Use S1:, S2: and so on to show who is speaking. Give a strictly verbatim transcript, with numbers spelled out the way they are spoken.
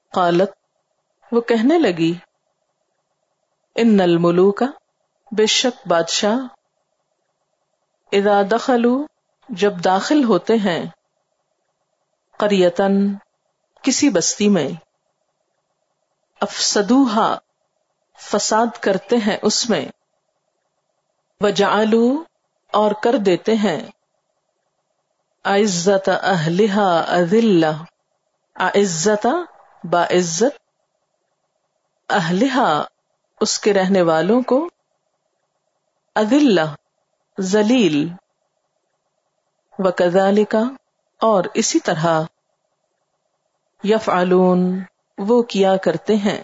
S1: कालत, वो कहने लगी, इन्नल मुलूका, बेशक बादशाह, इदा दखलू, जब दाखिल होते हैं, करियतन, किसी बस्ती में, अफसदूहा, फसाद करते हैं उसमें, वजअलू, और कर देते हैं, आइज्जत अहलिहा अजिल्ला, आइज्जता, बाइज्जत, अहलिहा, उसके रहने वालों को, अजिल्ला, जलील, वकज़ालिका, और इसी तरह, यफ़अलून, वो किया करते हैं,